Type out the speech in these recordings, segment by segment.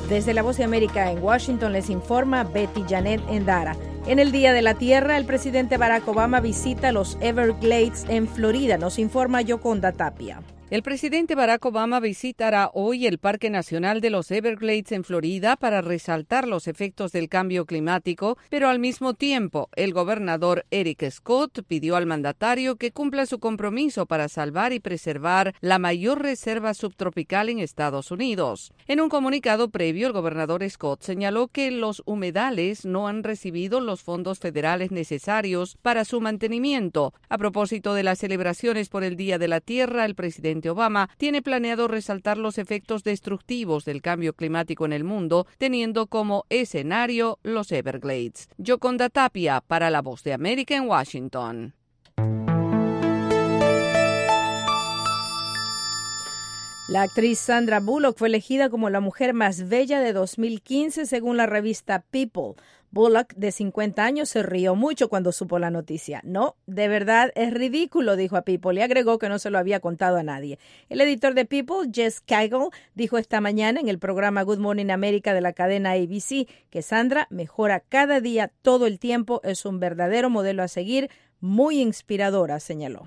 Desde La Voz de América en Washington les informa Betty Janet Endara. En el Día de la Tierra, el presidente Barack Obama visita los Everglades en Florida. Nos informa Yoconda Tapia. El presidente Barack Obama visitará hoy el Parque Nacional de los Everglades en Florida para resaltar los efectos del cambio climático, pero al mismo tiempo, el gobernador Eric Scott pidió al mandatario que cumpla su compromiso para salvar y preservar la mayor reserva subtropical en Estados Unidos. En un comunicado previo, el gobernador Scott señaló que los humedales no han recibido los fondos federales necesarios para su mantenimiento. A propósito de las celebraciones por el Día de la Tierra, el presidente Obama tiene planeado resaltar los efectos destructivos del cambio climático en el mundo, teniendo como escenario los Everglades. Yoconda Tapia para La Voz de América en Washington. La actriz Sandra Bullock fue elegida como la mujer más bella de 2015 según la revista People. Bullock, de 50 años, se rió mucho cuando supo la noticia. No, de verdad es ridículo, dijo a People y agregó que no se lo había contado a nadie. El editor de People, Jess Cagle, dijo esta mañana en el programa Good Morning America de la cadena ABC que Sandra mejora cada día, todo el tiempo, es un verdadero modelo a seguir, muy inspiradora, señaló.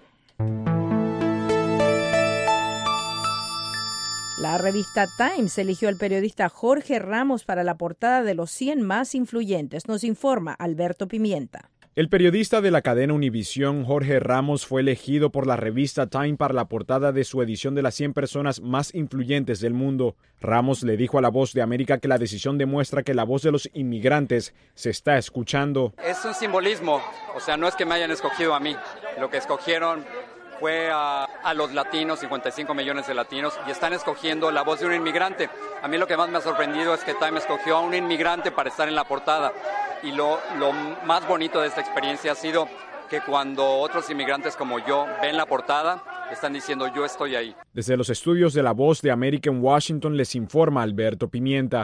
La revista Times eligió al periodista Jorge Ramos para la portada de los 100 más influyentes. Nos informa Alberto Pimienta. El periodista de la cadena Univisión, Jorge Ramos, fue elegido por la revista Time para la portada de su edición de las 100 personas más influyentes del mundo. Ramos le dijo a La Voz de América que la decisión demuestra que la voz de los inmigrantes se está escuchando. Es un simbolismo, o sea, no es que me hayan escogido a mí, lo que escogieron fue a los latinos, 55 millones de latinos, y están escogiendo la voz de un inmigrante. A mí lo que más me ha sorprendido es que Time escogió a un inmigrante para estar en la portada. Y lo más bonito de esta experiencia ha sido que cuando otros inmigrantes como yo ven la portada, están diciendo yo estoy ahí. Desde los estudios de La Voz de América en Washington les informa Alberto Pimienta.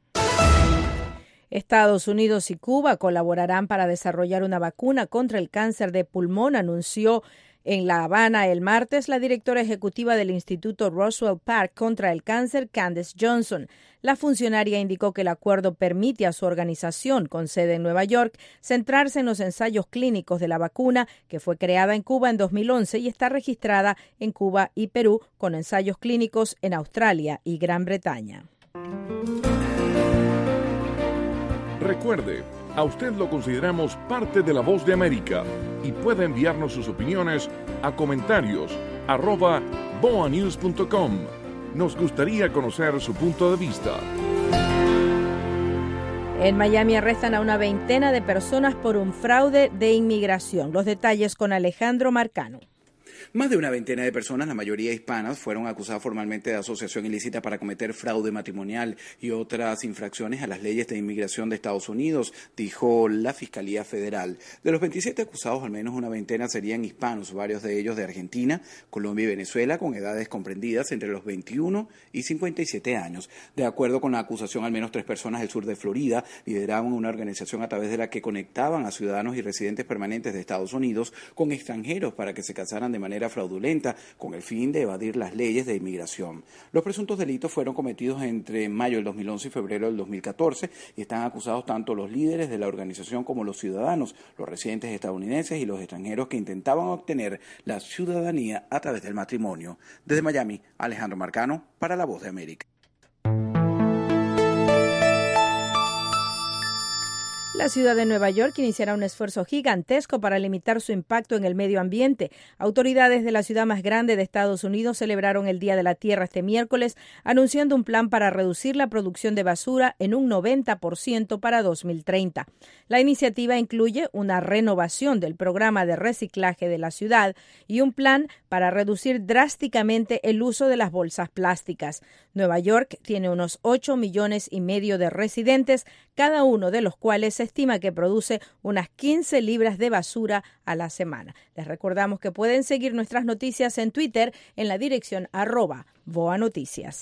Estados Unidos y Cuba colaborarán para desarrollar una vacuna contra el cáncer de pulmón, anunció en La Habana el martes la directora ejecutiva del Instituto Roswell Park contra el Cáncer, Candace Johnson. La funcionaria indicó que el acuerdo permite a su organización, con sede en Nueva York, centrarse en los ensayos clínicos de la vacuna, que fue creada en Cuba en 2011 y está registrada en Cuba y Perú, con ensayos clínicos en Australia y Gran Bretaña. Recuerde, a usted lo consideramos parte de La Voz de América y puede enviarnos sus opiniones a comentarios@boanews.com. Nos gustaría conocer su punto de vista. En Miami arrestan a una veintena de personas por un fraude de inmigración. Los detalles con Alejandro Marcano. Más de una veintena de personas, la mayoría hispanas, fueron acusadas formalmente de asociación ilícita para cometer fraude matrimonial y otras infracciones a las leyes de inmigración de Estados Unidos, dijo la Fiscalía Federal. De los 27 acusados, al menos una veintena serían hispanos, varios de ellos de Argentina, Colombia y Venezuela, con edades comprendidas entre los 21 y 57 años. De acuerdo con la acusación, al menos 3 personas del sur de Florida lideraban una organización a través de la que conectaban a ciudadanos y residentes permanentes de Estados Unidos con extranjeros para que se casaran de manera fraudulenta con el fin de evadir las leyes de inmigración. Los presuntos delitos fueron cometidos entre mayo del 2011 y febrero del 2014 y están acusados tanto los líderes de la organización como los ciudadanos, los residentes estadounidenses y los extranjeros que intentaban obtener la ciudadanía a través del matrimonio. Desde Miami, Alejandro Marcano para La Voz de América. La ciudad de Nueva York iniciará un esfuerzo gigantesco para limitar su impacto en el medio ambiente. Autoridades de la ciudad más grande de Estados Unidos celebraron el Día de la Tierra este miércoles, anunciando un plan para reducir la producción de basura en un 90% para 2030. La iniciativa incluye una renovación del programa de reciclaje de la ciudad y un plan para reducir drásticamente el uso de las bolsas plásticas. Nueva York tiene unos 8,5 millones de residentes, cada uno de los cuales se estima que produce unas 15 libras de basura a la semana. Les recordamos que pueden seguir nuestras noticias en Twitter en la dirección @BoaNoticias.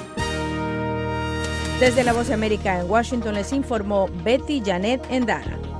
Desde La Voz de América en Washington les informó Betty Janet Endara.